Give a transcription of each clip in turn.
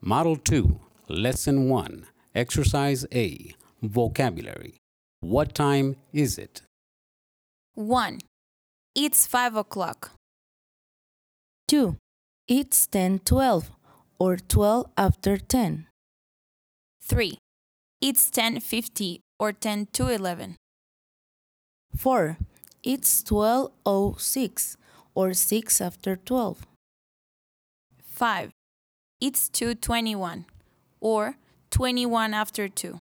Model 2, Lesson 1, Exercise A, Vocabulary. What time is it? 1. It's 5 o'clock. 2. It's 10:12 or 12 after 10. 3. It's 10:50 or 10 to 11. 4. It's 12:06 or 6 after 12. 5. It's 2:21 or 21 after 2.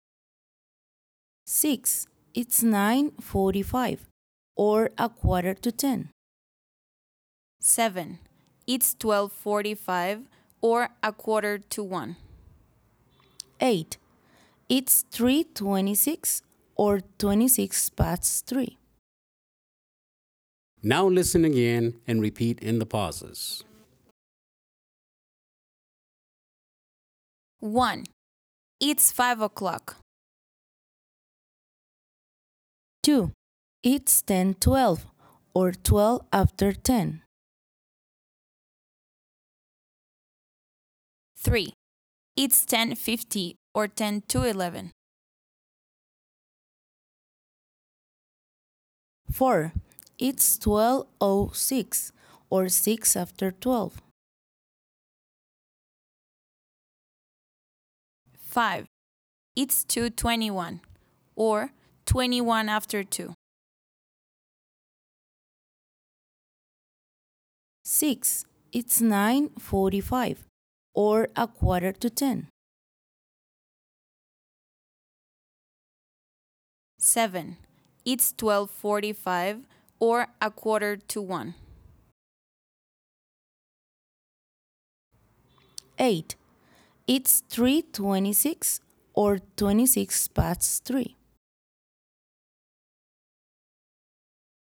6. It's 9:45 or a quarter to 10. 7. It's 12:45 or a quarter to 1. 8. It's 3:26 or 26 past 3. Now listen again and repeat in the pauses. 1. It's 5 o'clock. 2. It's 10:12 or 12 after 10. 3. It's 10:50 or 10 to 11. 4. It's 12:06 or 6 after 12. 5. It's 2:21 or 21 after 2. 6. It's 9:45 or a quarter to 10. 7. It's 12:45 or a quarter to 1. 8. It's 3:26 or 26 past 3.